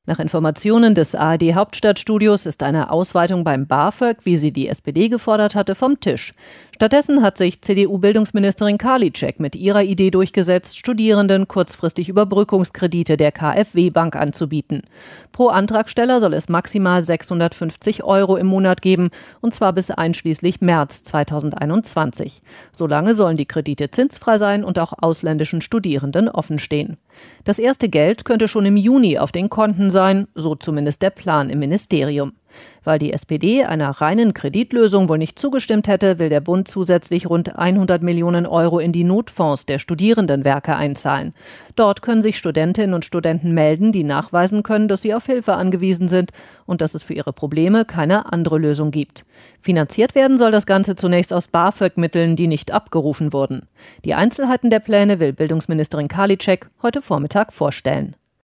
Nach Informationen des ARD-Hauptstadtstudios ist eine Ausweitung beim BAföG, wie sie die SPD gefordert hatte, vom Tisch. Stattdessen hat sich CDU-Bildungsministerin Karliczek mit ihrer Idee durchgesetzt, Studierenden kurzfristig Überbrückungskredite der KfW-Bank anzubieten. Pro Antragsteller soll es maximal 650 € im Monat geben, und zwar bis einschließlich März 2021. Solange sollen die Kredite zinsfrei sein und auch ausländischen Studierenden offenstehen. Das erste Geld könnte schon im Juni auf den Konten sein, so zumindest der Plan im Ministerium. Weil die SPD einer reinen Kreditlösung wohl nicht zugestimmt hätte, will der Bund zusätzlich rund 100 Millionen € in die Notfonds der Studierendenwerke einzahlen. Dort können sich Studentinnen und Studenten melden, die nachweisen können, dass sie auf Hilfe angewiesen sind und dass es für ihre Probleme keine andere Lösung gibt. Finanziert werden soll das Ganze zunächst aus BAföG-Mitteln, die nicht abgerufen wurden. Die Einzelheiten der Pläne will Bildungsministerin Karliczek heute Vormittag vorstellen.